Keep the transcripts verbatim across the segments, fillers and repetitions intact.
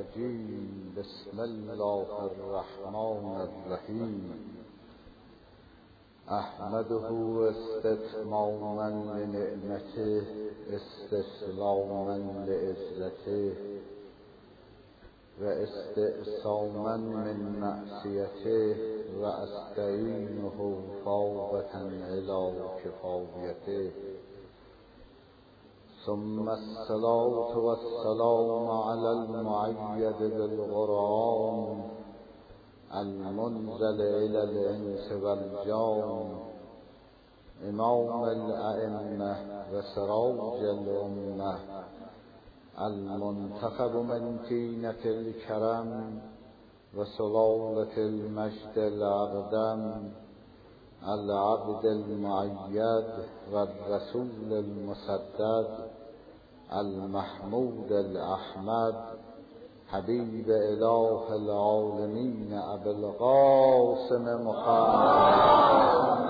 الرجيم بسم الله الرحمن الرحيم أحمده استتماما لنعمته استسلاما لعزته واستئساما من معصيته وأستعينه فوقة إلى كفايته ثم الصلاة والسلام على المؤيد بالقرآن المنزل إلى الإنس والجان إمام الأئمة وسراج الأمة المنتخب من طينة الكرم وسلالة المجد الأقدم العبد المؤيد والرسول المسدد المحمود الأحمد حبيب إله العالمين أبي القاسم محمد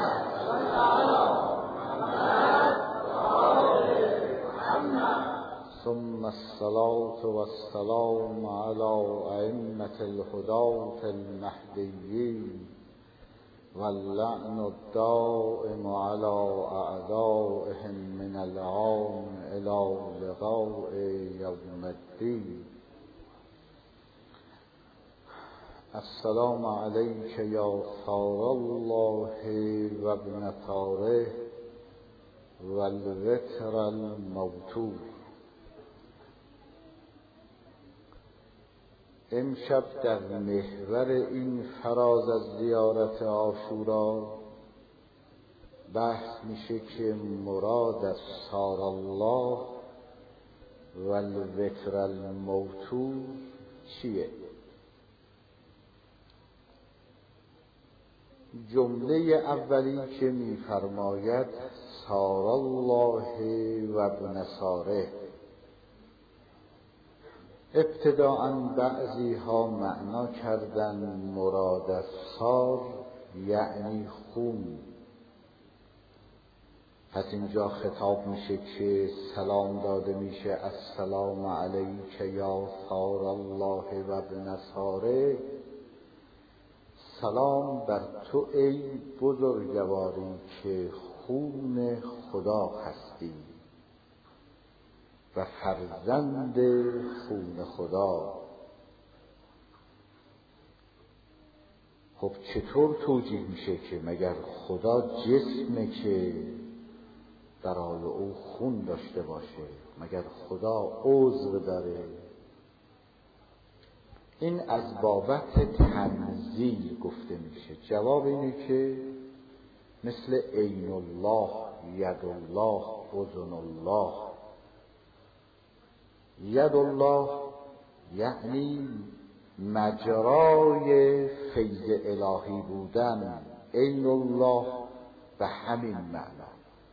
ثم الصلاة والسلام على أئمة الهداة المهديين واللعن الدائم على أعدائهم من الآن إلى لقاء يوم الدين. السلام عليك يا ثار الله وابن ثاره والوتر الموتور. امشب در محور این فراز از زیارت عاشورا بحث میشه که مراد از ثار الله و الوتر الموتور چیه؟ جمله اولی که میفرماید ثار الله و ابن ثاره، ابتداءً بعضی ها معنا کردن مراد از ثار یعنی خون. پس اینجا خطاب میشه که سلام داده میشه السلام علیک یا ثار الله و ابن ثاره، سلام بر تو ای بزرگواری که خون خدا هستی و فرزند خون خدا. خب چطور توجیه میشه که مگر خدا جسمه که برای او خون داشته باشه؟ مگر خدا عضو داره؟ این از بابت تنزیل گفته میشه. جواب اینه که مثل عین الله، ید الله، اذن الله. ید الله یعنی مجرای فیض الهی بودن، عین الله به همین معنا.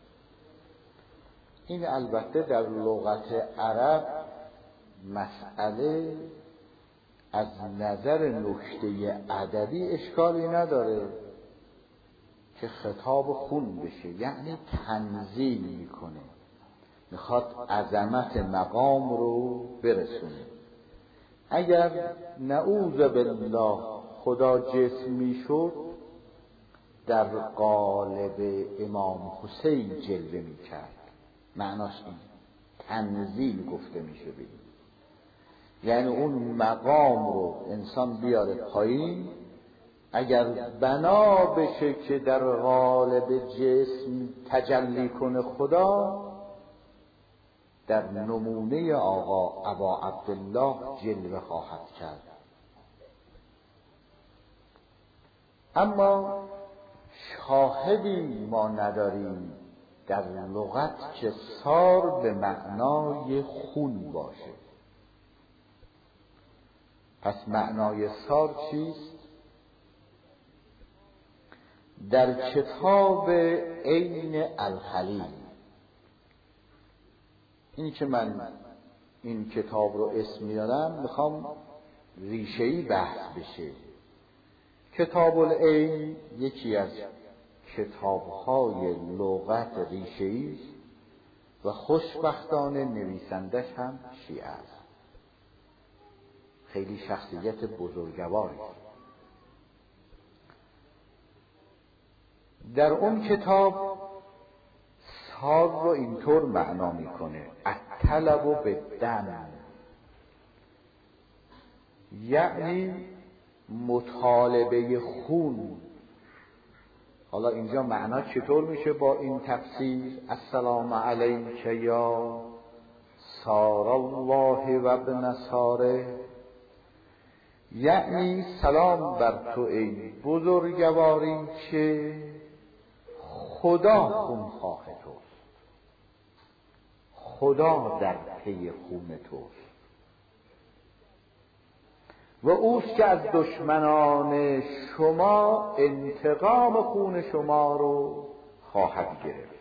این البته در لغت عرب مسئله از نظر نکته ادبی اشکالی نداره که خطاب خون بشه، یعنی تنزیل میکنه، میخواد عظمت مقام رو برسونه. اگر نعوذ بالله خدا جسم میشد در قالب امام حسین جلوه میکرد. معناش این تنزیل گفته میشه به این، یعنی اون مقام رو انسان بیاره پایین. اگر بنا بشه که در قالب جسم تجلی کنه خدا، در نمونه آقا ابا عبدالله جلوه خواهد کرد. اما شاهدی ما نداریم در لغت که ثار به معنای خون باشه. پس معنای ثار چیست؟ در کتاب عین الخلیل، این که من این کتاب رو اسم میارم میخوام ریشه‌ای بحث بشه. کتاب العین یکی از کتاب‌های لغت ریشه‌ای است، و خوشبختانه نویسندش هم شیعه است. خیلی شخصیت بزرگواری. در اون کتاب سال رو اینطور معنا میکنه: الطلب و بالدم، یعنی مطالبه خون. حالا اینجا معنا چطور میشه با این تفسیر؟ السلام علیک یا سار الله و ابن ساره، یعنی سلام بر تو ای بزرگواری که خدا خونخواه توست، خدا در پی خون توست و اوست که از دشمنان شما انتقام خون شما رو خواهد گرفت.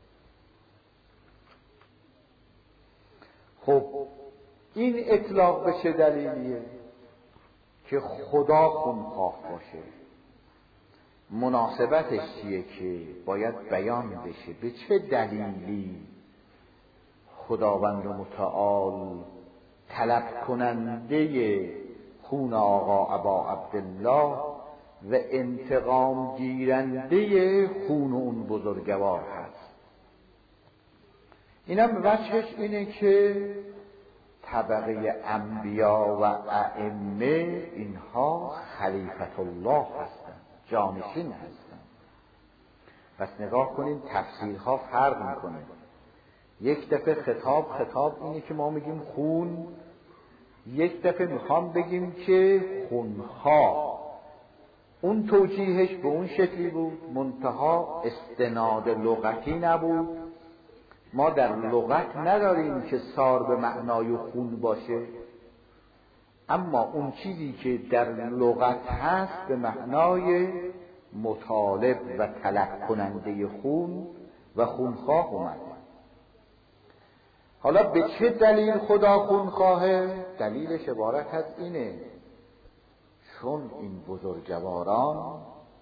خب این اطلاق به چه دلیلیه؟ که خدا خونخواه باشه. مناسبتش چیه که باید بیان بشه؟ به چه دلیلی خداوند متعال طلب کننده خون آقا ابا عبدالله و انتقام گیرنده خون اون بزرگوار هست؟ اینم وجهش اینه که طبقه انبیا و ائمه اینها خلیفت الله هستند، جانشین هستند. پس نگاه کنید تفسیرها فرق میکنه. یک دفعه خطاب خطاب اینه که ما میگیم خون، یک دفعه میخوام بگیم که خونها. اون توجیهش به اون شکلی بود، منتها استناد لغتی نبود. ما در لغت نداریم که سار به معنای خون باشه، اما اون چیزی که در لغت هست به معنای مطالب و طلب کننده خون و خونخواه اومده. حالا به چه دلیل خدا خونخواهه؟ دلیلش عبارت از اینه: چون این بزرگواران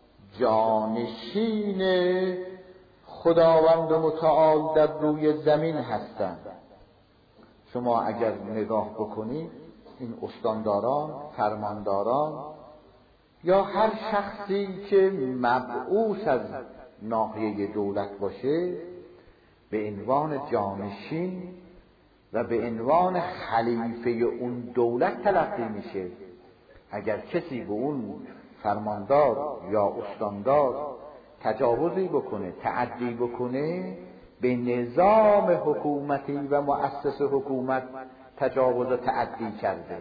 جانشین خداوند متعال در روی زمین هستند. شما اگر نگاه بکنید این استانداران، فرمانداران یا هر شخصی که مبعوث از ناحیه دولت باشه به عنوان جانشین و به عنوان خلیفه اون دولت تلقی میشه. اگر کسی به اون فرماندار یا استاندار تجاوزی بکنه، تعدی بکنه، به نظام حکومتی و مؤسس حکومت تجاوز و تعدی کرده.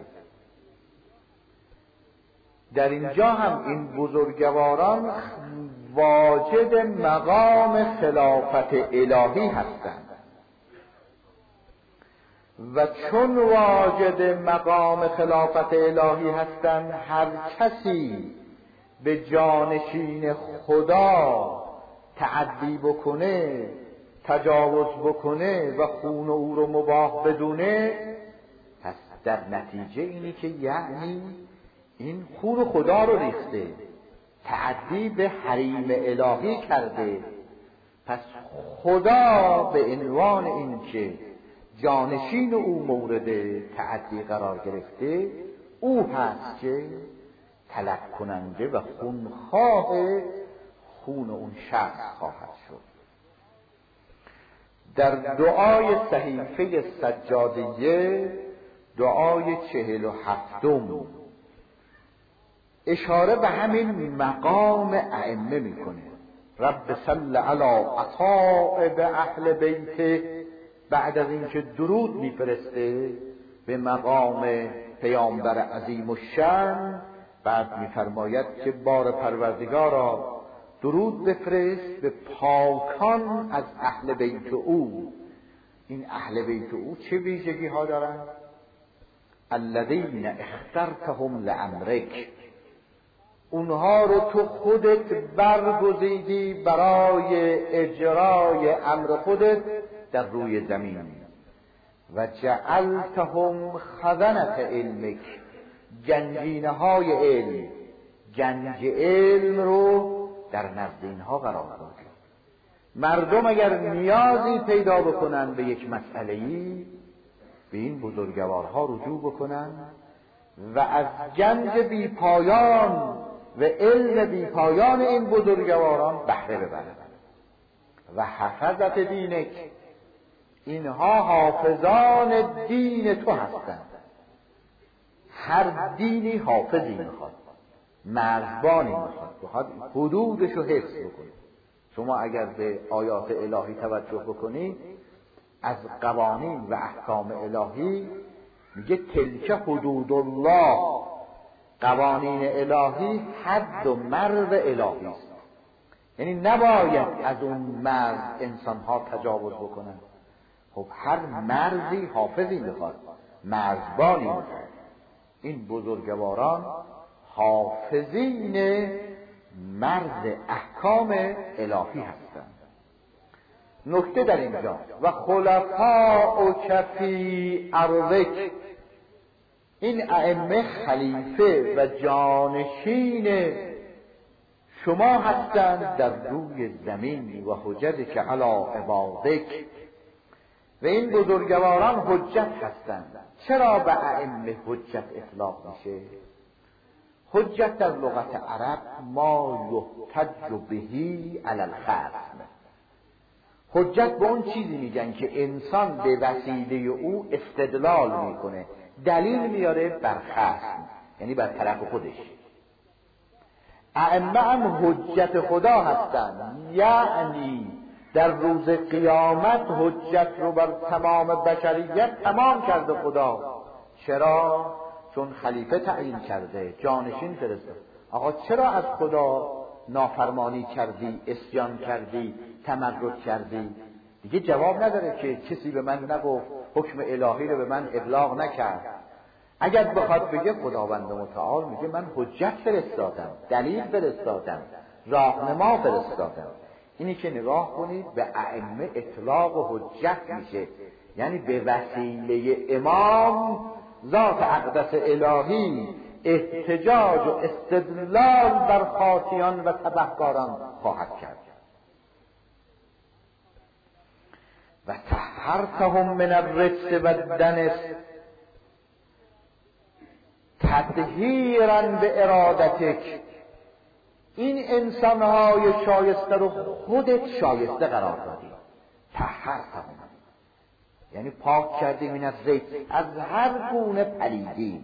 در اینجا هم این بزرگواران واجد مقام خلافت الهی هستند و چون واجد مقام خلافت الهی هستند، هر کسی به جانشین خدا تعدی بکنه، تجاوز بکنه و خون او رو مباح بدونه، پس در نتیجه اینی که یعنی این خون خدا رو ریخته، تعدی به حریم الهی کرده. پس خدا به عنوان این که جانشین او مورد تعدی قرار گرفته، او هست که طلب کننده و خونخواه خون اون شخص خواهد شد. در دعای صحیفه سجادیه، دعای چهل و هفتم، اشاره به همین مقام ائمه میکنه. رب صل علی اصحاب اهل بیت، بعد از اینکه درود میفرسته به مقام پیامبر عظیم الشأن، بعد میفرماید که بار پروردگارا درود بفرست به پاکان از اهل بیت او. این اهل بیت او چه ویژگی ها دارن؟ الذین اخترتهم لامرک، اونها رو تو خودت برگزیدی برای اجرای امر خودت در روی زمین. و جعلتهم خزنة علمک، گنجینه های علم، گنج علم رو در نزد اینها قرار دادی. مردم اگر نیازی پیدا بکنن به یک مسئله‌ای، به این بزرگوارها رجوع بکنن و از گنج بی پایان و علم بی پایان این بزرگواران بهره ببرد. و حفظت دینک، اینها حافظان دین تو هستند. هر دینی حافظی میخواد، مرزبانی میخواد، میخواد حدودش رو حفظ بکنه. شما اگر به آیات الهی توجه بکنید، از قوانین و احکام الهی میگه تلک حدود الله، قوانین الهی حد و مرز الهی است، یعنی نباید از اون مرز انسانها تجاوز بکنن. خب هر مرزی حافظی میخواد، مرزبانی میخواد. این بزرگواران حافظین مرز احکام الهی هستند. نکته در اینجا و خلفاء کفی ارضک، این ائمه خلیفه و جانشین شما هستند در روی زمین و حجتک علی عبادک، و این بزرگواران حجت هستند. چرا به ائمه حجت اطلاق میشه؟ حجت در لغت عرب ما یحتج بهی علی الخصم. حجت به اون چیزی میگن که انسان به وسیله او استدلال میکنه، دلیل میاره بر خصم، یعنی بر طرف خودش. ائمه هم حجت خدا هستند، یعنی در روز قیامت حجت رو بر تمام بشریت تمام کرده خدا. چرا؟ چون خلیفه تعیین کرده، جانشین فرستاد. آقا چرا از خدا نافرمانی کردی، عصیان کردی، تمرد کردی؟ دیگه جواب نداره که کسی به من نگفت، حکم الهی رو به من ابلاغ نکرد. اگر بخواد بگه خداوند متعال میگه من حجت فرستادم، دلیل فرستادم، راهنما فرستادم. اینی که نگاه کنید به ائمه اطلاق و حجت میشه، یعنی به وسیله امام ذات اقدس الهی احتجاج و استدلال بر خاطیان و تبهکاران خواهد کرد. و طهرتهم من الرجس و الدنس تطهیرا به ارادتک، این انسانهای شایسته رو خودت شایسته قرار دادی. طهرتهم یعنی پاک کردی من الرجس، از هر گونه پلیدی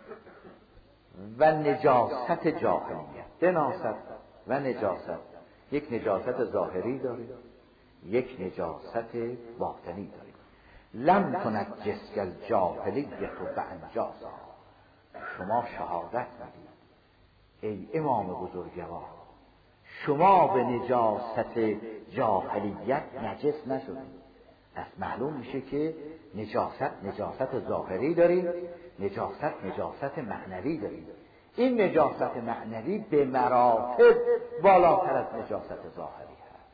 و نجاست جاهلیت. دناست و نجاست، یک نجاست ظاهری داریم، یک نجاست باطنی داریم. لم تنجسک الجاهلیت بانجاسها، شما شهادت میدید ای امام بزرگوار، شما به نجاست جاهلیت نجس نشدید. از معلوم میشه که نجاست نجاست ظاهری داریم، نجاست نجاست معنوی داریم. این نجاست معنوی به مراتب بالاتر از نجاست ظاهری هست.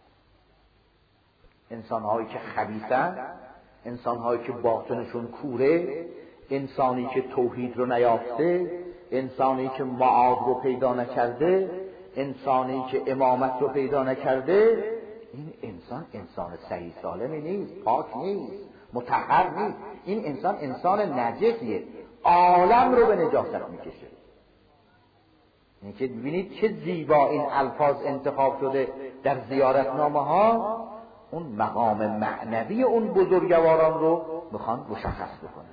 انسانهایی که خبیثن، انسانهایی که باطنشون کوره، انسانی که توحید رو نیافته، انسانی که معاد رو پیدا نکرده، انسانی که امامت رو پیدا نکرده، این انسان انسان صحیح سالمی نیست، پاک نیست، مطهر نیست. این انسان انسان نجسیه، عالم رو به نجاست میکشه. این که ببینید چه زیبا این الفاظ انتخاب شده در زیارتنامه ها، اون مقام معنوی اون بزرگواران رو میخوان مشخص بکنن.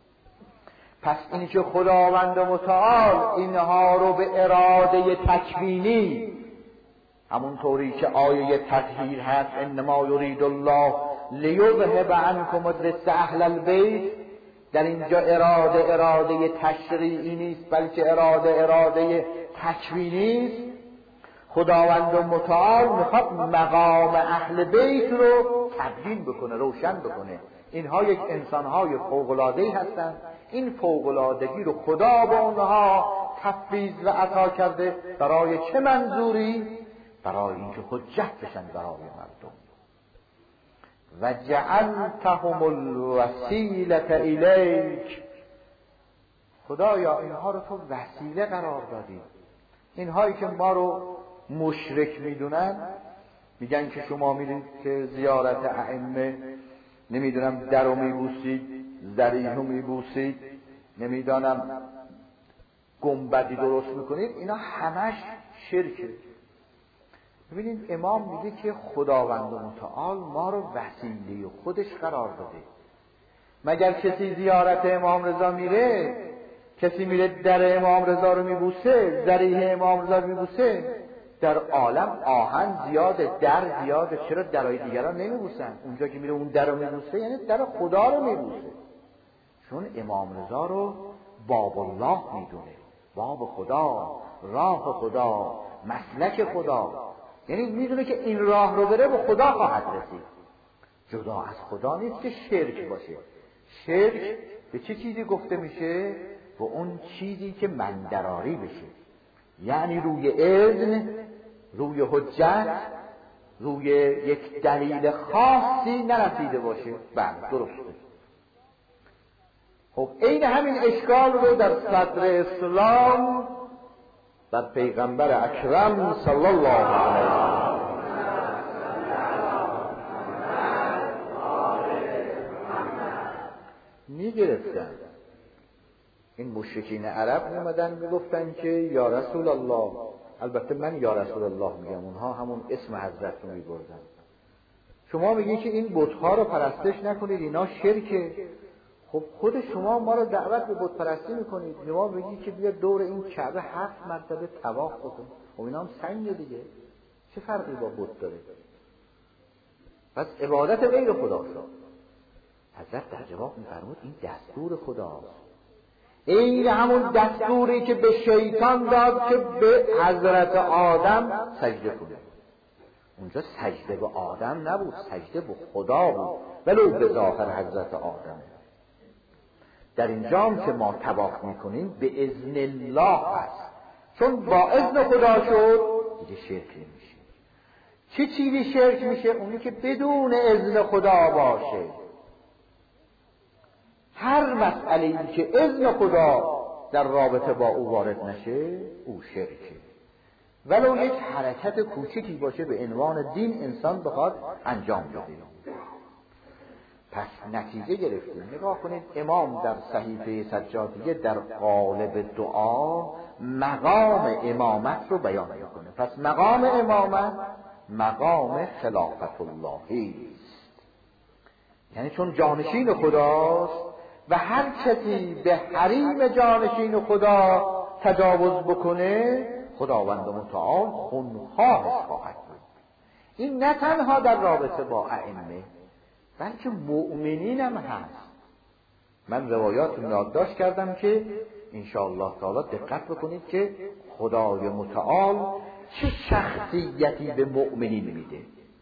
پس این که خداوند متعال اینها رو به اراده تکوینی، همون طوری که آیه تطهیر هست انما یرید الله لیذهب عنکم الرجس اهل البیت، در اینجا اراده اراده تشریعی نیست، بلکه اراده اراده تکوینی است. خداوند متعال میخواد مقام اهل بیت رو تبیین بکنه، روشن بکنه. اینها یک انسانهای فوق‌العاده‌ای هستند. این فوق‌العادگی رو خدا به اونها تفویض و عطا کرده. برای چه منظوری؟ برای اینکه حجت بشن برای مردم. و جعلتهم الوسیلة الیک، خدایا اینها رو تو وسیله قرار دادی. اینهایی که ما رو مشرک میدونن، میگن که شما میرید که زیارت ائمه، نمیدونم در رو میبوسید، ذریح رو میبوسید، نمیدونم گنبدی درست میکنید، اینا همش شرکه. ببینید امام میگه که خداوند متعال ما رو وسیله خودش قرار داده. مگر کسی زیارت امام رضا میره، کسی میره در امام رضا رو میبوسه، ذریح امام رضا رو میبوسه؟ در عالم آهن زیاده، در زیاده، چرا درهای دیگران نمیبوسن؟ اونجا که میره اون در رو میبوسه یعنی در خدا رو میبوسه، چون امام رضا رو باب الله میدونه، باب خدا، راه خدا، مسلک خدا، یعنی میدونه که این راه رو بره به خدا خواهد رسید. جدا از خدا نیست که شرک باشه. شرک به چه چیزی گفته میشه؟ به اون چیزی که مندراری بشه، یعنی روی اذن، روی حجت، روی یک دلیل خاصی نرسیده باشه. بله درسته. خب این همین اشکال رو در صدر اسلام در پیغمبر اکرم صلی الله علیه و میگرفتن. این مشرکین عرب اومدن میگفتن که یا رسول الله، البته من یا رسول الله میگم، اونها همون اسم حضرت رو میبردن. شما میگی که این بت‌ها رو پرستش نکنید، اینا شرکه. خب خود شما ما رو دعوت به بت پرستی میکنید، شما میگی که بیا دور این کعبه هفت مرتبه طواف بکن. خب اینا هم سنگه دیگه، چه فرقی با بت داره؟ پس عبادت غیر خدا شد. حضرت در جواب میفرمود این دستور خداست. این همون دستوری که به شیطان داد که به حضرت آدم سجده کنه. اونجا سجده به آدم نبود، سجده به خدا بود، ولو به ظاهر حضرت آدم. در اینجا هم که ما طواف میکنیم به اذن الله هست، چون با اذن خدا شد دیگه شرک نمیشه. چه چیزی شرک میشه؟ اونی که بدون اذن خدا باشه. هر مسئله‌ای که اذن خدا در رابطه با او وارد نشه او شرکه، ولو یک حرکت کوچکی باشه به عنوان دین انسان بخواد انجام بده. پس نتیجه گرفتیم. نگاه کنید امام در صحیفه سجادیه در قالب دعا مقام امامت رو بیان میکنه. پس مقام امامت مقام خلافت اللهی است، یعنی چون جانشین خداست و هر کسی به حریم جانشین خدا تجاوز بکنه خداوند متعال خونخواه خواهد بود. این نه تنها در رابطه با ائمه بلکه مؤمنین هم هست. من روایات رو یادداشت کردم که انشاءالله تعالی دقت بکنید که خدای متعال چه شخصیتی به مؤمنین میده.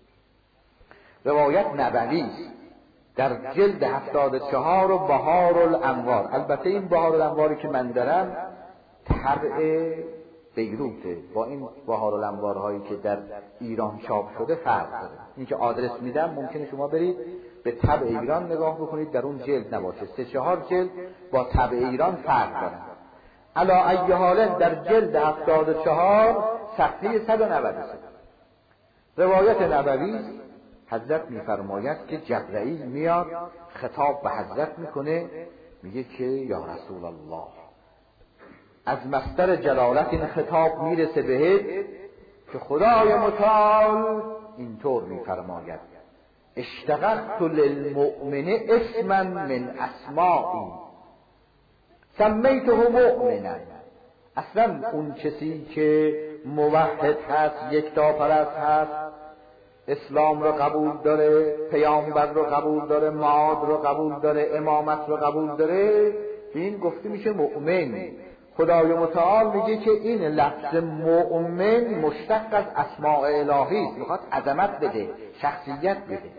روایت نبوی است در جلد هفتاد و چهار و بهار الانوار. البته این بهار الانواری که من دارم طبع بیروته، با این بهار الانوارهایی که در ایران چاپ شده فرق داره. این که آدرس میدم ممکنه شما برید به طبع ایران نگاه بکنید، در اون جلد نباشه. سه چهار جلد با طبع ایران فرق داره. علی ای حال در جلد هفتاد و چهار صفحه صد و نود و سه روایت نبوی حضرت میفرماید که جبرئیل میاد خطاب به حضرت میکنه، میگه که یا رسول الله، از مصدر جلالت این خطاب میرسه بهت که خدای متعال اینطور میفرماید اشتققت للمؤمن اسما من اسمائی سمیته مؤمنا. اصلا اون کسی که موحد هست، یکتاپرست هست، اسلام رو قبول داره، پیامبر رو قبول داره، معاد رو قبول داره، امامت رو قبول داره، این گفته میشه مؤمن. خدای متعال میگه که این لفظ مؤمن مشتق از اسماء الهی است، میخواد عظمت بده، شخصیت بده.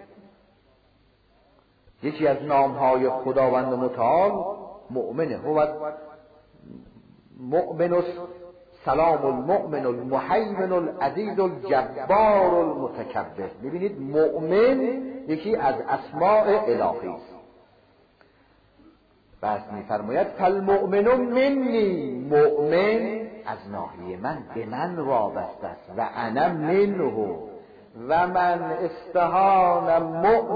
یکی از نامهای خداوند متعال مؤمنه. هو مؤمن سلام المؤمن المهیمن العزیز الجبار المتکبر. میبینید مؤمن یکی از اسماء الهی است. بس میفرماید فالمؤمن منی، مؤمن از ناحیه من به من وابسته است و انا منه و من استهان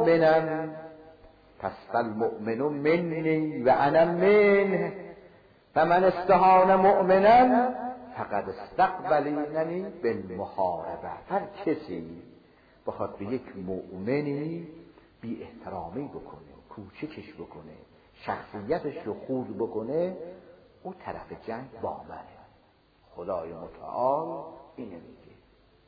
مؤمنا، پس فالمؤمن منی و انا منه. فمن استهان مؤمنا فقد استقبلیننی بالمحاربه. هر کسی بخواد به یک مؤمنی بی احترامی بکنه، کوچکش بکنه، شخصیتش رو خورد بکنه، او طرف جنگ با منه. خدای متعال اینه میگه.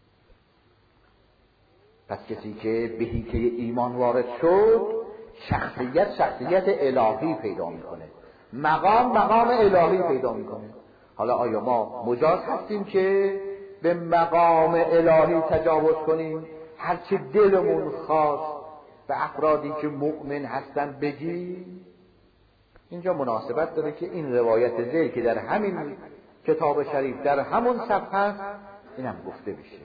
پس کسی که به حیطه ایمان وارد شد، شخصیت شخصیت الهی پیدا میکنه، مقام مقام الهی پیدا میکنه. حالا آیا ما مجاز هستیم که به مقام الهی تجاوز کنیم؟ هرچه دلمون خواست به افرادی که مؤمن هستن بگیم؟ اینجا مناسبت داره که این روایت زی که در همین کتاب شریف در همون صفحه است اینم گفته بشه.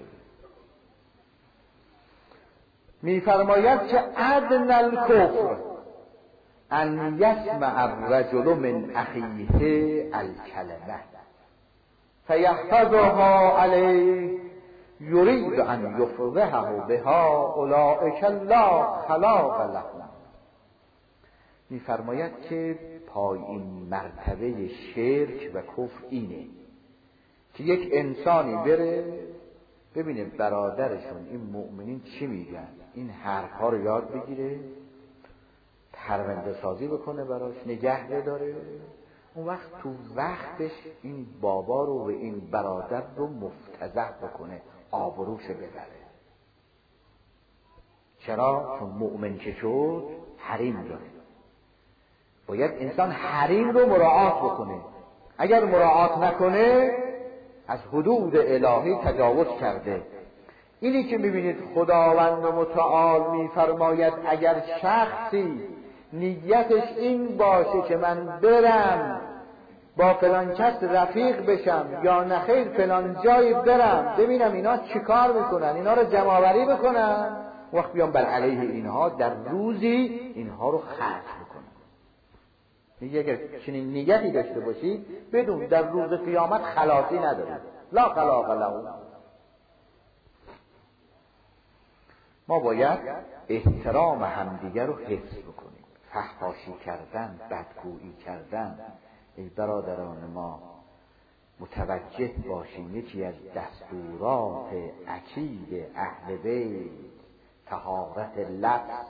میفرماید که ادنی الکفر ان یسمع الرجل من اخیه الکلمه فیحفظها علیه یرید ان یفضحه بها اولئک لا خلاق لهم. میفرماید که پایین مرتبه شرک و کفر اینه که یک انسانی بره ببینه برادرشون این مؤمنین چی میگن، این حرفها رو یاد بگیره، پرونده سازی بکنه براش، نگه بداره، اون وقت تو وقتش این بابا رو و این برادر رو مفتضح بکنه، آبروش ببره. چرا؟ چون مؤمن که شد حریم داره. باید انسان حریم رو مراعات بکنه. اگر مراعات نکنه از حدود الهی تجاوز کرده. اینی که میبینید خداوند متعال میفرماید اگر شخصی نیتش این باشه که من برم با فلان کس رفیق بشم یا نخیر فلان جایی برم ببینم اینا چیکار میکنن، اینا رو جمع‌آوری بکنن، وقت بیام بر علیه اینها در روزی اینها رو خرج بکنم. میگه اگر چنین نیتی داشته باشید بدون در روز قیامت خلاصی ندارید، لا خلاق له. ما باید احترام همدیگر رو حفظ بکنیم. فحاشی کردن، بدگویی کردن، ای برادران ما متوجه باشیم یکی از دستورات اکید اهل بیت طهارت لفظ،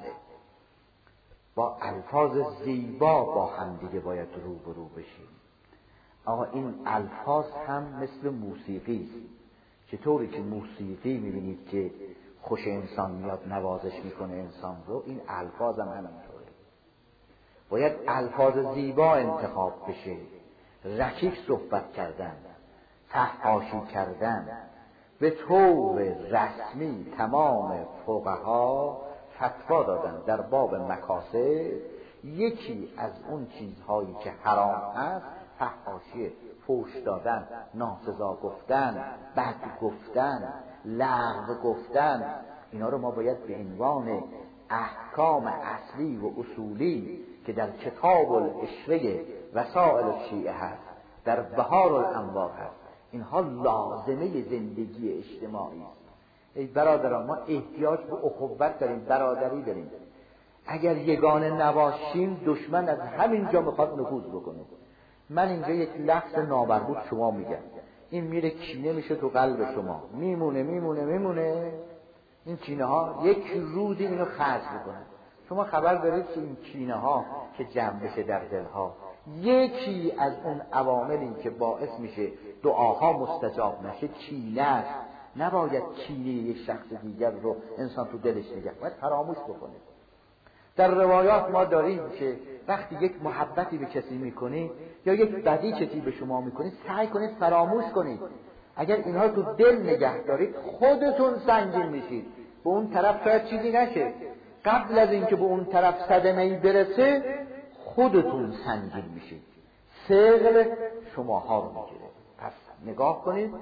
با الفاظ زیبا با همدیگه باید روبرو بشیم. آقا این الفاظ هم مثل موسیقی است. چطوری که موسیقی میبینید که خوش انسان میاد نوازش میکنه انسان رو، این الفاظ هم همینطوره. باید الفاظ زیبا انتخاب بشه، رکیک صحبت کردن، فحاشی کردن. به طور رسمی تمام فقها فتوا دادن در باب مکاسب یکی از اون چیزهایی که حرام هست فحاشی، فحش دادن، ناسزا گفتن، بد گفتن، لغو گفتن. اینا رو ما باید به عنوان احکام اصلی و اصولی که در کتاب الاشره وسائل الشیعه هست، در بهار الانوار هست، اینها لازمه زندگی اجتماعی است. ای برادران ما احتیاج به اخوت داریم، برادری داریم. اگر یگانه نباشیم دشمن از همین جا میخواد نفوذ بکنه. من اینجا یک لفظ نامربوط شما میگم، این میره کینه میشه تو قلب شما، میمونه میمونه میمونه این کینه ها یک روزی اینو خرج میکنه. شما خبر دارید که این کینه ها که جمع بشه در دل ها یکی از اون عواملی که باعث میشه دعاها مستجاب نشه کینه است. نباید کینه یک شخص دیگر رو انسان تو دلش نگه، باید فراموش بکنه. در روایات ما داریم که وقتی یک محبتی به کسی میکنید یا یک بدی کسی به شما میکنید سعی کنید فراموش کنید. اگر اینها تو دل نگه دارید خودتون سنگین میشید، به اون طرف شاید چیزی نشه، قبل از اینکه به اون طرف صدمه‌ای برسه خودتون سنگین میشید، ثقل شماها رو میگیره. پس نگاه کنید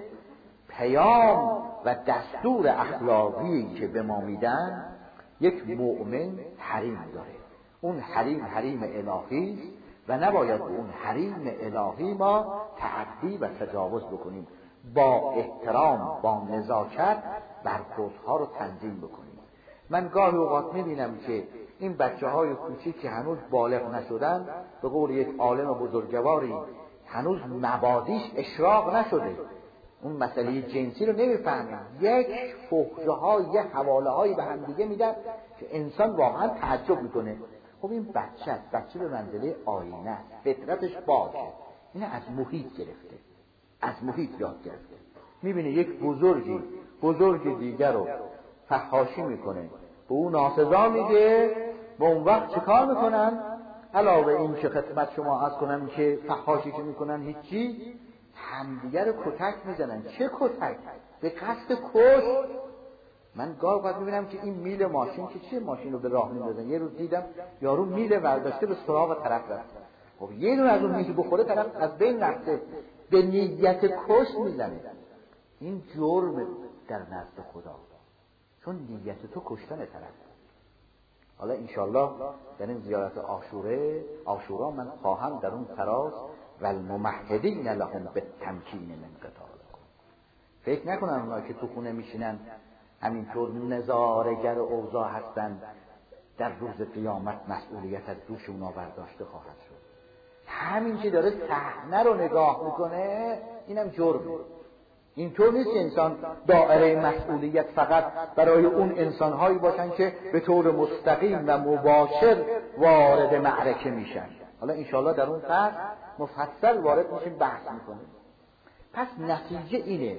پیام و دستور اخلاقی که به ما میدن، یک مؤمن حریم داره، اون حریم حریم الهی است و نباید به اون حریم الهی ما تعدی و تجاوز بکنیم. با احترام، با نزاکت برخوردها رو تنظیم بکنیم. من گاهی اوقات میبینم که این بچه های کوچیک که هنوز بالغ نشدن، به قول یک عالم بزرگواری هنوز مبادیش اشراق نشده، اون مسئله جنسی رو نمیفهمه، یک فحشه ها یه حواله هایی به هم دیگه میدن که انسان واقعا تعجب میکنه. خب این بچه است، بچه به منزله آینه است، فطرتش باشه، این از محیط گرفته، از محیط یاد گرفته. میبینه یک بزرگی بزرگ دیگر رو فحاشی میکنه، به اون ناسزا میگه، به اون وقت چه کار میکنن؟ علاوه این که خدمت شما عرض کنم که فحاشی که میکنن هیچی، همدیگر رو کتک میزنن. چه کتک؟ به قصد کش. من گاه وقت میبینم که این میل ماشین که چیه، ماشین رو به راه میندازن. یه روز دیدم یارو میل برداشته به سراغ طرف رفت، خب یه دونه از اون میل بخوره طرف از بین رفته، به نیت کش میزنه. این جرم در نزد خدا، چون نیت تو کشتن طرف. حالا انشالله در این زیارت عاشوره عاشورا من خواهم در اون فراز و الممهدین لهم بالتمکین من قتالکم. فکر نکنن اونایی که تو خونه میشینن همینطور نظاره‌گر اوضاع هستن، در روز قیامت مسئولیت از دوش اونا برداشته خواهد شد. همین که داره صحنه رو نگاه میکنه اینم جرمه. اینطور نیست که انسان دائره مسئولیت فقط برای اون انسانهایی باشن که به طور مستقیم و مباشر وارد معرکه میشن. حالا انشاءالله در اون فصل مفصل وارد میشیم، بحث میکنیم. پس نتیجه اینه،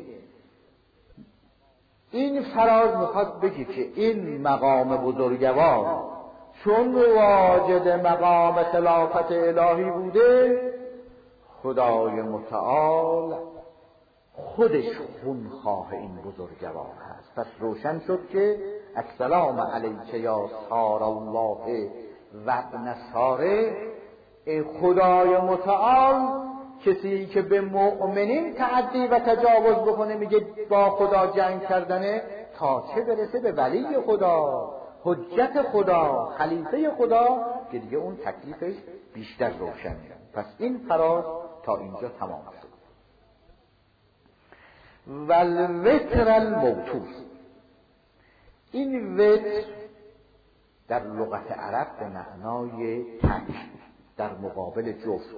این فراز میخواد بگی که این مقام بزرگوار چون واجد مقام خلافت الهی بوده، خدای متعال خودش خونخواه این بزرگوار هست. پس روشن شد که السلام علیک یا سار الله و ابن ساره، خدای متعال کسی که به مؤمنین تعدی و تجاوز بکنه میگه با خدا جنگ کردنه، تا چه برسه به ولی خدا، حجت خدا، خلیفه خدا، که دیگه اون تکلیفش بیشتر روشنه. پس این فراز تا اینجا تمام شد. والوتر الموتور، این وتر در لغت عرب به معنای تک در مقابل جفت.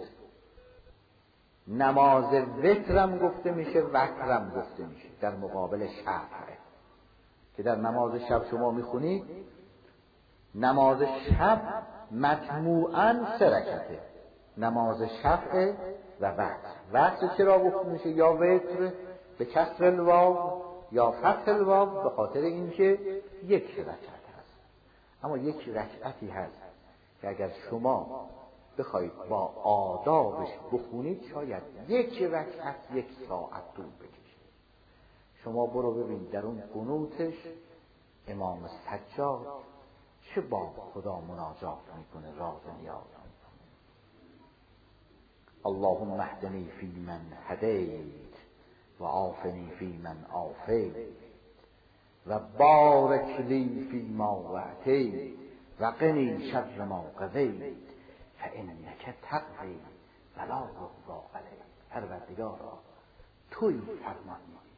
نماز وترم گفته میشه، وترم گفته میشه در مقابل شب، که در نماز شب شما میخونید نماز شب مجموعاً سه رکعته، نماز شفع و وتر. وتر چرا گفته میشه یا وتر به کسر الواو یا فتح الواو؟ به خاطر اینکه یک رکعت هست. اما یک رکعتی هست که اگر شما بخواید با آدابش بخونید شاید یک رکعت یک ساعت طول بکشه. شما برو ببین در اون قنوتش امام سجاد چه با خدا مناجات میکنه، راز نیاز میکنه. اللهم اهدنی فی من هدیت و عافنی فی من عافیت و بارک لی فی ما وعطیت و قنی شر ما قضیت فانک تقضی ولا یقضی علیک. پروردگارا توی فرمان میدی،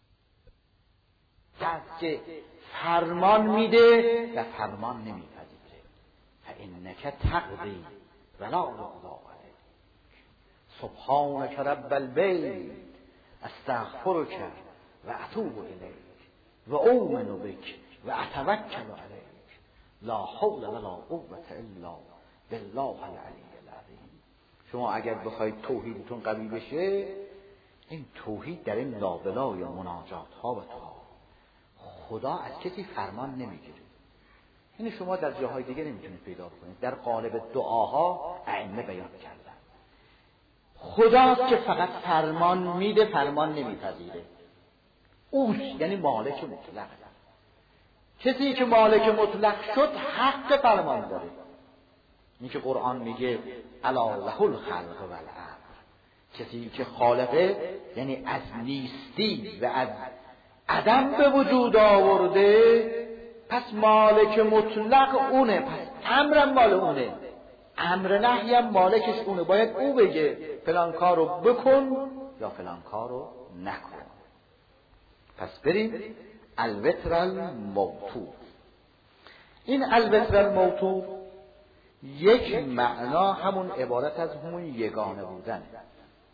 کسی که فرمان میده و فرمان نمیپذیره. فانک تقضی ولا یقضی علیک. سبحانک رب البیت استغفرک و اتوب الیک و اؤمن بک و اتوکل علیک لا حول ولا قوة الا بالله العلی العظیم. شما اگر بخواید توحیدتون قوی بشه، این توحید در این لابلای مناجات ها و تا خدا از کسی فرمان نمیگیره. این شما در جاهای دیگه نمیتونید پیدا کنید. در قالب دعاها ائمه بیان کردن خداست که فقط فرمان میده، فرمان نمیپذیره. اوش یعنی مالک مطلق. کسی که مالک مطلق شد حق فرمان داره. این که قرآن میگه الا له الخلق والامر، کسی که خالقه یعنی از نیستی و از عدم به وجود آورده، پس مالک مطلق اونه، پس امرم مال اونه، امر نهی هم مالکش اونه. باید او بگه فلان کارو بکن یا فلان کارو نکن. پس بریم الوتر الموتور. این الوتر الموتور یک معنا همون عبارت از همون یگانه بودن.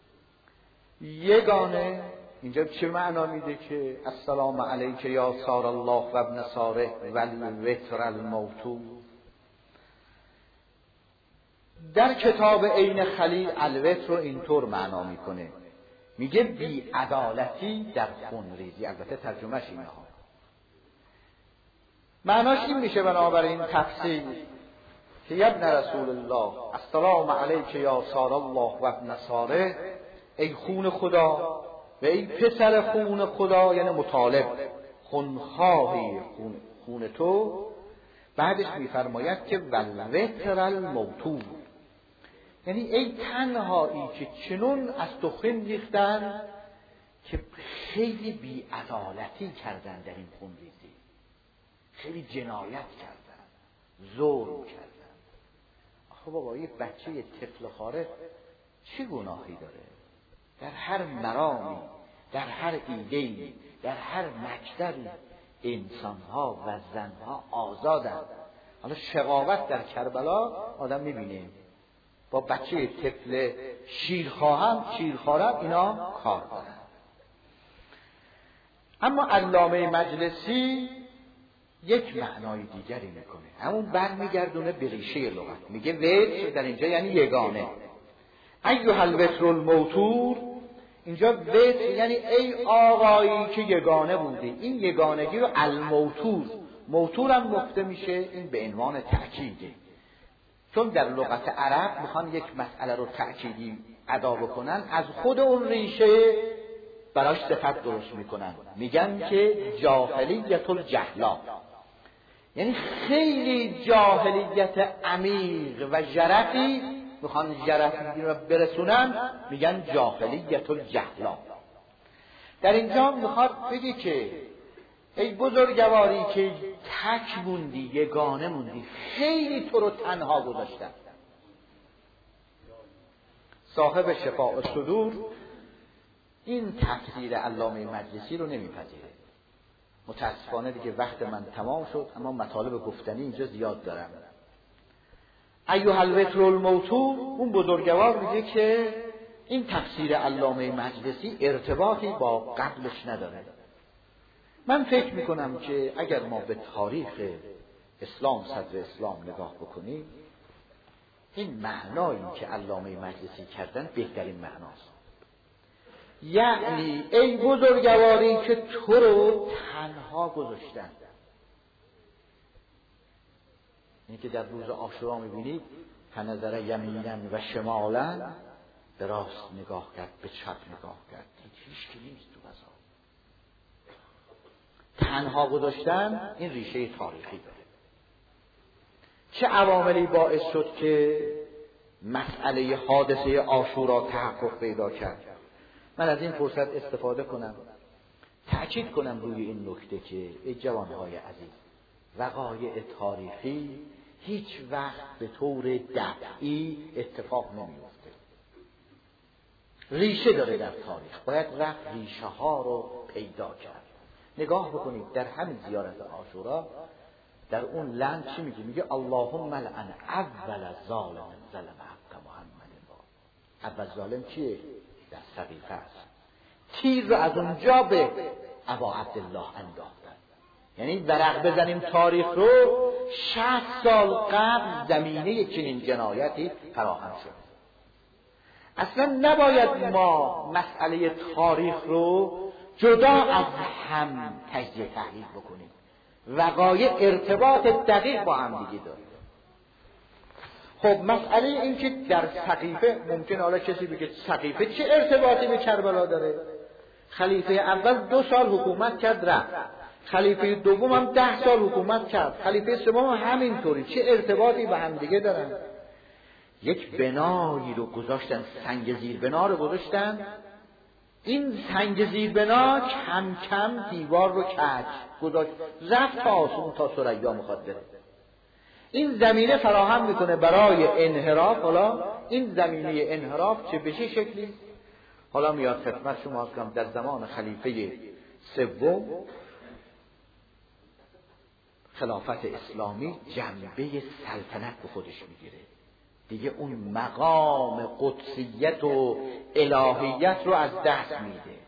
یگانه اینجا چه معنا میده که السلام علیک یا سار الله و ابن ساره و الوتر الموتور. در کتاب عین خلیل الوتر رو اینطور معنا میکنه، میگه بی عدالتی در خونریزی. البته ترجمهش اینه ها، معناش این میشه بنابراین تفسیر که یا ابن رسول الله السلام علیک یا سار الله و ابن ساره، ای خون خدا و ای پسر خون خدا، یعنی مطالب خونخواهی خون, خون تو. بعدش میفرماید که والوتر الموتور، یعنی ای تنهایی که چنون از تو خون ریختن که خیلی بی‌عدالتی کردن در این خون ریزی، خیلی جنایت کردن، ظلم کردن. آخه بابا یک بچه طفل خارق چه گناهی داره؟ در هر مرامی، در هر ایده‌ای، در هر مکتبی انسان‌ها و زن‌ها آزادند. حالا شقاوت در کربلا آدم می‌بینه، با بچه طفل شیرخواهم شیرخوارم اینا کار دارن. اما علامه مجلسی یک معنای دیگری میکنه، همون برمیگردونه به ریشه لغت. میگه وتر در اینجا یعنی یگانه. ایها الوتر الموتور، اینجا وتر یعنی ای آقایی که یگانه بودی. این یگانگی رو الموتور، موتور هم گفته میشه، این به عنوان تأکیده، چون در لغت عرب میخوان یک مسئله رو تأکیدی ادا بکنن، از خود اون ریشه براش صفت درست میکنن، میگن که جاهلیت الجهلا، یعنی خیلی جاهلیت عمیق و جرفی میخوان جرفی رو برسونن، میگن جاهلیت الجهلا. در اینجا میخواد بگی که ای بزرگواری که تک موندی، یگانه موندی، خیلی تو رو تنها گذاشتن. صاحب شفاء الصدور این تفسیر علامه مجلسی رو نمیپذیره. متاسفانه دیگه وقت من تمام شد، اما مطالب گفتنی اینجا زیاد دارم. ایها الوتر الموتور، اون بزرگوار میگه که این تفسیر علامه مجلسی ارتباطی با قبلش نداره. من فکر میکنم که اگر ما به تاریخ اسلام، صدر اسلام نگاه بکنیم، این معنایی که علامه مجلسی کردن بهترین معناست. یعنی ای بزرگواری که تو رو تنها گذاشتن. این که در روز عاشورا میبینید فنظر یمینا و شمالا، به راست نگاه کرد، به چپ نگاه کرد، هیچ کی نیست تو فضا. تنها گذاشتن این ریشه تاریخی داره. چه عواملی باعث شد که مسئله حادثه عاشورا تحقق پیدا کرد؟ من از این فرصت استفاده کنم تأکید کنم روی این نکته که ای جوانهای عزیز، وقایع تاریخی هیچ وقت به طور دفعی اتفاق نمیفته. ریشه داره در تاریخ، باید رفت ریشه ها رو پیدا کرد. نگاه بکنید در همین زیارت عاشورا، در اون لعن چی میگه؟ میگه اللهم لعن اول ظالم ظلم حق محمد. اول ظالم کیه؟ در سقیفه است. تیر رو از اونجا به ابا عبدالله انداختن. یعنی ورق بزنیم تاریخ رو، شصت سال قبل زمینه چنین جنایتی فراهم شد. اصلا نباید ما مسئله تاریخ رو جدا از هم تجزیه تحلیل بکنیم. وقایع ارتباط دقیق با هم دیگه داره. خب مسئله این که در سقیفه، ممکن حالا کسی بگه سقیفه چه ارتباطی به کربلا داره؟ خلیفه اول دو سال حکومت کرد رفت، خلیفه دوم هم ده سال حکومت کرد، خلیفه سوم هم همینطوری. چه ارتباطی به هم دیگه دارن؟ یک بنایی رو گذاشتن، سنگ زیر بنا رو گذاشتن، این سنگ زیر بنا کم کم دیوار رو کج گذاشت، رفت تا آسمون، تا ثریا میخواد بره. این زمینه فراهم میکنه برای انحراف. حالا این زمینه انحراف چه بشه شکلی؟ حالا میاد خدمت شما کنم در زمان خلیفه سوم خلافت اسلامی جنبه سلطنت به خودش میگیره. دیگه اون مقام قدسیت و الهیت رو از دست میده.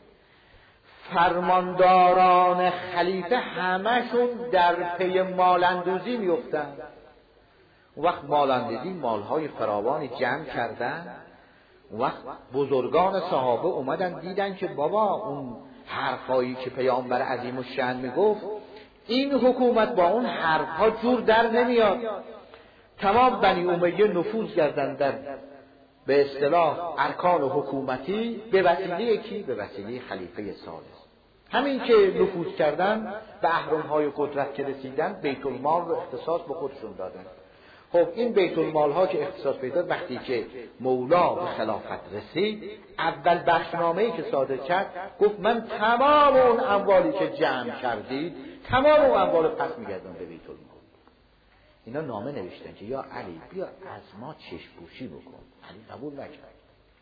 فرمانداران خلیفه همشون در پی مالندوزی میفتن. اون وقت مالندوزی مالهای فراوانی جمع کردن. اون وقت بزرگان صحابه اومدن دیدن که بابا اون حرفایی که پیامبر عظیم الشأن میگفت این حکومت با اون حرفها جور در نمیاد. تمام بنی امیه نفوذ کردن در به اصطلاح ارکان حکومتی به وسیله کی؟ به وسیله خلیفه ثالث. همین که نفوذ کردن به اهرم‌های قدرت که رسیدن بیت المال رو اختصاص به خودشون دادن. خب این بیت المال ها که اختصاص پیدا وقتی که مولا به خلافت رسید اول بخشنامه‌ای که صادر کرد گفت من تمام اون اموالی که جمع کردید تمام اون اموال پس می‌گردم به بیت المال. اینا نامه نوشتن که یا علی بیا از ما چشم‌پوشی بکن. علی قبول نکرد.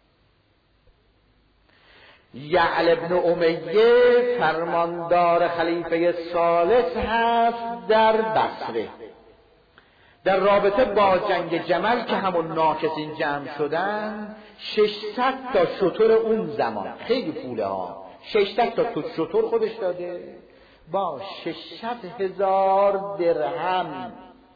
یعل ابن امیه فرماندار خلیفه ثالث هست در بصره. در رابطه با جنگ جمل که همون ناکسین جمع شدن ششصد تا شتر اون زمان، خیلی پوله ها، ششصد تا شتر خودش داده با ششصد هزار درهم.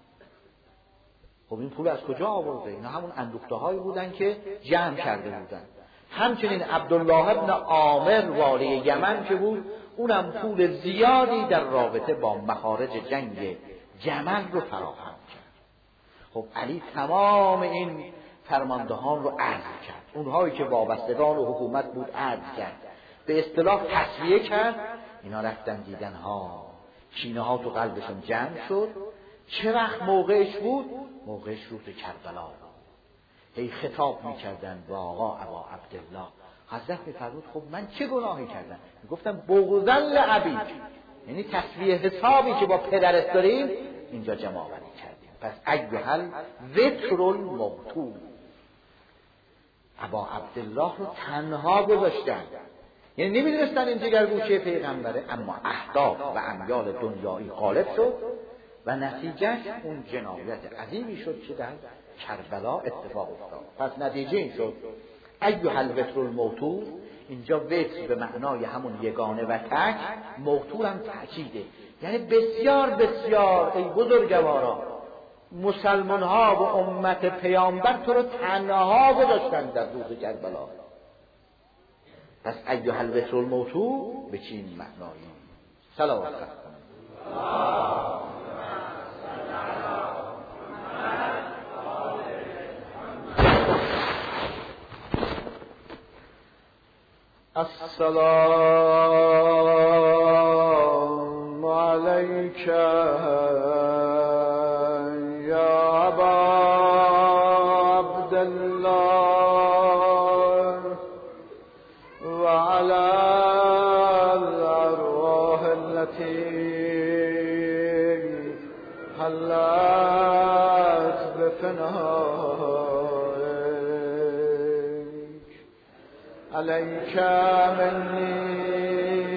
خب این پول از کجا آورده؟ اینا همون اندوخته هایی بودن که جمع کرده بودن. همچنین عبدالله ابن عامر والی یمن که بود اونم پول زیادی در رابطه با مخارج جنگ جمل رو فراهم کرد. خب علی تمام این فرماندهان رو عرض کرد، اونهایی که وابستگان و حکومت بود عرض کرد، به اصطلاح تصفیه کرد. اینا رفتن دیدن ها کینه ها تو قلبشون جمع شد. چه وقت موقعش بود؟ موقعش روز کربلا. هی خطاب میکردن با آقا ابا عبدالله. حضرت میفرمود خب من چه گناهی کردم؟ میگفتم بغضل ابیک، یعنی تصفیه حسابی که با پدرت داریم اینجا جمع آوری کردیم. پس ایهل ذکر الموتور، ابا عبدالله رو تنها گذاشتن، یعنی نمیدونستن این جگرگوشه پیغمبره، اما اهداف و امیال دنیایی غالب شد و نتیجهش اون جنایت عظیمی شد که در کربلا اتفاق افتاد. پس نتیجه این شد ایهل وتر الموتور. اینجا وتر به معنای همون یگانه و تک، موتور هم تأکیده، یعنی بسیار بسیار ای بزرگوارا مسلمان ها و امت پیامبر تو رو تنها گذاشتن در روز کربلا. پس ایهل وتر الموتور به چین معنایی؟ صلوات الله. السلام علیک یا ابا عبدالله و علی الارواح التي حلت بفنائك علیک منی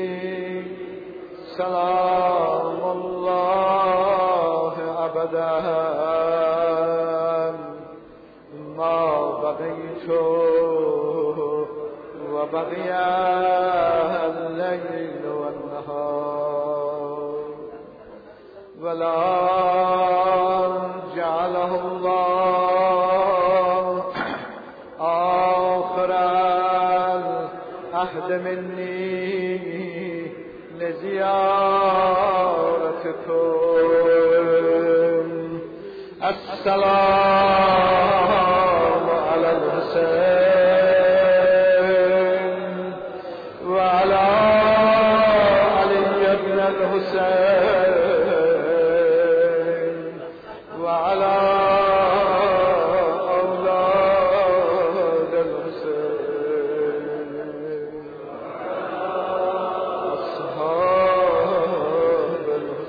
سلام الله ابدا ما بقیت و بقی اللیل و النهار ولا جعله الله آخر العهد منی لزیارتكم. السلام علی الحسین و علی علی ابن الحسین و علی اولاد الحسین اصحاب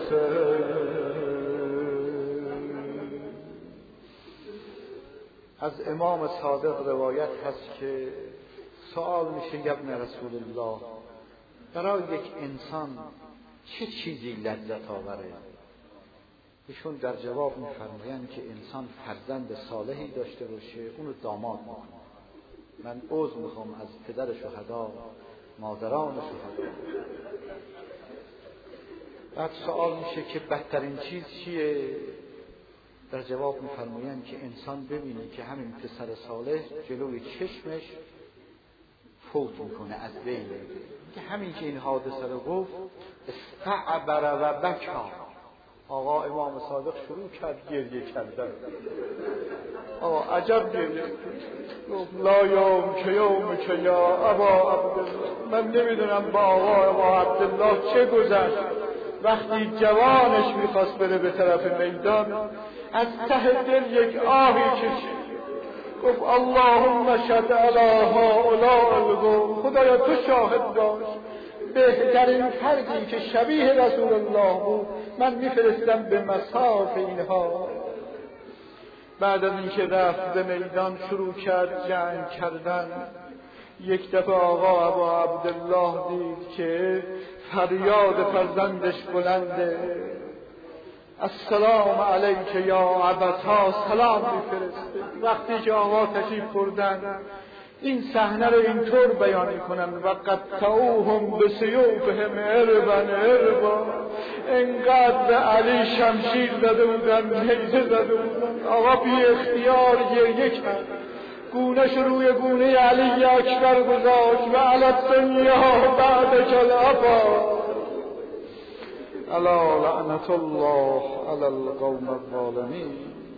الحسین. از امام صادق روایت هست که سوال میشه ابن رسول الله برای یک انسان چه چیزی لذت آوره؟ ایشون در جواب می‌فرمایند که انسان فرزند صالحی داشته باشه اونو داماد میکنه. من عذر میخوام از پدر شهدا، مادران شهدا. بعد سوال میشه که بدترین چیز چیه؟ در جواب میفرمایند که انسان ببینه که همین پسر صالح جلوی چشمش فوت میکنه، از بین میره. که همین که این حادثه رو گفت استعبر و بکا، آقا امام صادق شروع کرد گریه کردن. آقا عجب گریه گفت لا یوم که یوم که یا ابا عبدالله، من نمیدونم با آقا ابا عبدالله چه گذشت. وقتی جوانش میخواست بره به طرف میدان از ته دل یک آهی کشید، گفت اللهم شهد علی هؤلاء القوم، خدایا تو شاهد باش، بهترین فردی که شبیه رسول الله بود من میفرستم به مصاف اینها. بعد از اینکه رفت به میدان شروع کرد جنگ کردن. یک دفعه آقا ابا عبدالله دید که فریاد فرزندش بلنده، السلام علیک یا ابتا، سلام میفرسته. وقتی که آقا تشریف بردن این صحنه رو اینطور بیان میکنن و قطعوهم بسیوفهم اربن اربا، انقدر به علی شمشیر زده بودن، نیزه زده بودن. آقا بی اختیار گریه کرد، گونه‌ش روی گونه علی اکبر گذاشت و علی الدنیا بعد کلافا، الا لعنت الله علی القوم الظالمین.